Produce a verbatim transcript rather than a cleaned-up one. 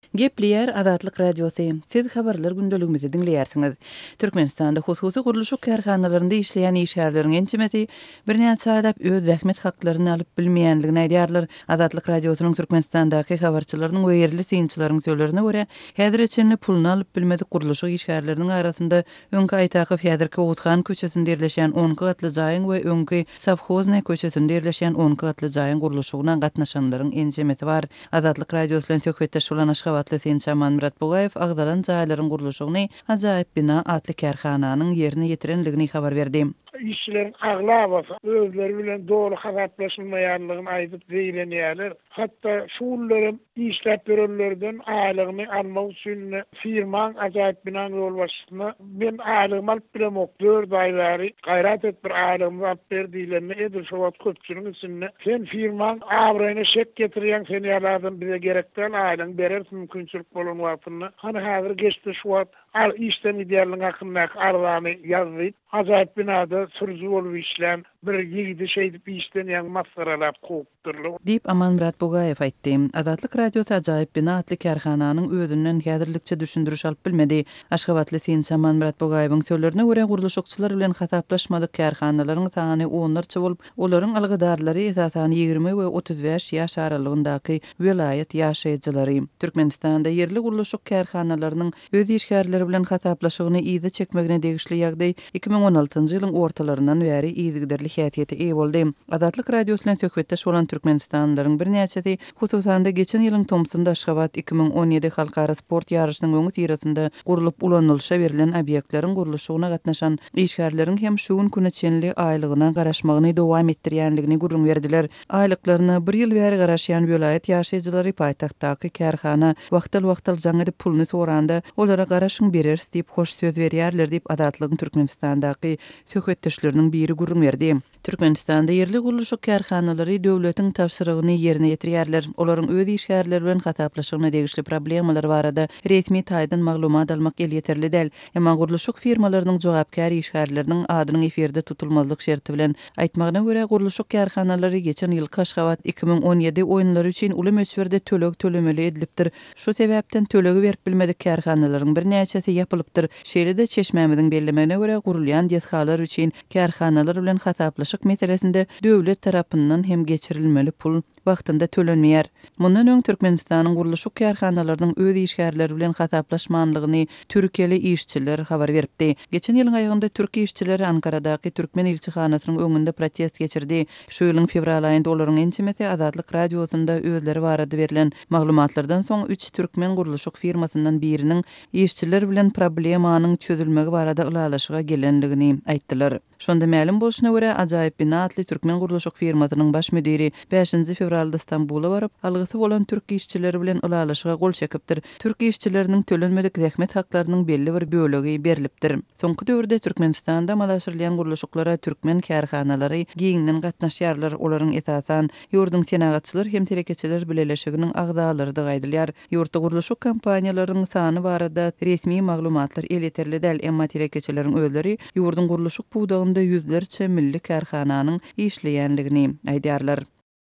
Gepliyer Azatlyk Radiosu. Siz habarlar gündeligimizi dinleýärsiňiz. Türkmenistanda hususy gurulşy karhanalarynda işleýän işgärleriň ençimesi birnäçe saýlap öz zähmet haklaryny alyp bilmeýänligini aýdýarlar. Azatlyk Radiosynyň Türkmenistandaky habarçylarynyň we ýerli synçylaryň söýlerine görä, häzir içinli puluny alyp bilmedik gurulşy işgärleriniň arasynda öňki Aýtaky Häzirki Owuthan köçesinde ýerleşen on gatly jaýyň we öňki Safhozna köçesinde ýerleşen on gatly jaýyň gurulşygyna gatnaşanlaryň ençimesi bar. Azatlyk Radiosu bilen söhbetdeş bolan Aşgabatly Synça Manmurat Bugayew agdalan jaýlaryň gurulşygyny ajaýyp bina atly karhananyň ýerine ýetirenligini habar berdi. İşçilerin aglabası özleri bilen doğru hazaplaşılmayanlığını aydıp zeylenýärler. Hatta şuullarım işlep görenlerden aýlygyny almak üçin firman ajaýyp binan yol başyna ben aýlygym alyp bilemok dört aýlary gaýrat et bir aýlygym alyp berdilerine edil şowat köpçüliň içinde sen firman abraýyna şek getirýän sen ýalardan bize gerekden aýlygyň berer mümkinçilik bolan wagtyna hany häzir geçdi şowat al işden ideýarlyň hakynda arwany ýazdyp ajaýyp binada sürücü bolup işlän bir ýigidi şeýdip işden ýa masgaralap goýupdyrlar diýip Amanmurat Bugayew aýtdy. Azatlyk Radiosu ajaýyp bina atly karhananyň özünden häzirlikçe düşündürüş alyp bilmedi. Aşgabatly Synça Manmurat Bugayewiň söýlerine görä gurulşykçylar bilen hataplaşmadyk karhanalaryň sany onlarça bolup, olaryň algydarlary esasan ýygrimi we otuz beş ýaş aralygyndaky welaýat ýaşaýjylary. Türkmenistanda ýerli gurulşyk karhanalarynyň öz işgärleri bilen hataplaşygyny ýygy çekmegine degişli ýagdaý iki ming on altynjy ýylyň ortalaryndan bäri ýygyderli häsiýete eýe boldy. Azatlyk Radiosu bilen söhbetdeş bolan Türkmenistanlylaryň birnäçesi hususanda geçen ýylyň Tomsunda Aşgabat iki ming on ýedi halkara sport ýarşynyň öňü tirasynda gurulyp ulanylşa berilen obýektleriň gurulşygyna gatnaşan işgärleriň hem şu gün küneçenli aýlygyna garaşmagyny dowam etdirýänligini gurrun berdiler. Aýlyklaryna bir ýyl bäri garaşýan welaýat ýaşaýjylary paýtagtdaky karhana wagtal-wagtal jaň edip pulny soranda olara garaşyň berer diýip hoş söz berýärler diýip Azatlygyň Türkmenistandaky söhbetdeşleriniň biri gurrun berdi. Türkmenistanda ýerli gurulşy karhanalary döwletiň tapşyrygyny ýerine ýetirýärler. Olaryň öz işgärleri bilen hataplaşygyna degişli problemalar barada resmi taýdan maglumat almak el ýeterli däl. Emma gurulşy firmalarynyň jogapkar işgärleriniň adynyň eferde tutulmazlyk şerti bilen aýtmagyna görä gurulşy karhanalary geçen ýyl Aşgabat iki ming on ýedi oýunlary üçin uly möçberde töleg tölemeli edilipdir. Şu sebäpden tölegi berip bilmedik karhanalaryň birnäçesi ýapylypdyr. Şeýle-de çeşmämiziň bellemegine görä gurulýan diýethalar üçin karhanalar bilen hataplaşyk meselesinde döwlet tarapyndan hem geçirilmeli pul wagtynda tölenmeýär. Mundan öň Türkmenistanyň gurulşy karhanalarynyň öz işgärleri bilen hataplaşmanlygyny türkeli işçiler habar beripdi. Geçen ýylyň aýagynda türk işçileri Ankaradaky Türkmen elçihanasynyň öňünde protest geçirdi. Şu ýylyň fevral aýynda olaryň ençimesi Azatlyk Radiosunda özleri barada berilen maglumatlardan soň üç türkmen gurulşy firmasyndan biriniň işçiler bilen problemanyň çözülmegi barada ulalaşyga gelenligini aýtdylar. Şonda ma'lum bolşuna görä ajaýyp bina atly türkmen gurulşy firmasynyň baş müdiri beşinji fevralda Istanbula baryp algysy bolan türk işçileri bilen ulalaşyga gol çekipdir. Türk işçileriniň tölenmedik zähmet haklarynyň belli bir bölegi berilipdir. Soňky döwürde Türkmenistanda malaşyrlayan gurulşyklara türkmen karhanalary giňinden gatnaşýarlar. Olaryň esasan ýurdun senagatçylar hem telekeçiler bileleşiginiň agzalary da gaýdylýar. Ýurtda gurulşy kampaniýalarynyň sany barada resmi maglumatlar el ýeterli däl, emma telekeçileriň özleri ýurdun gurulşy budagyny ýüzlerçe milli karhananyň işleýänligini aýdýarlar.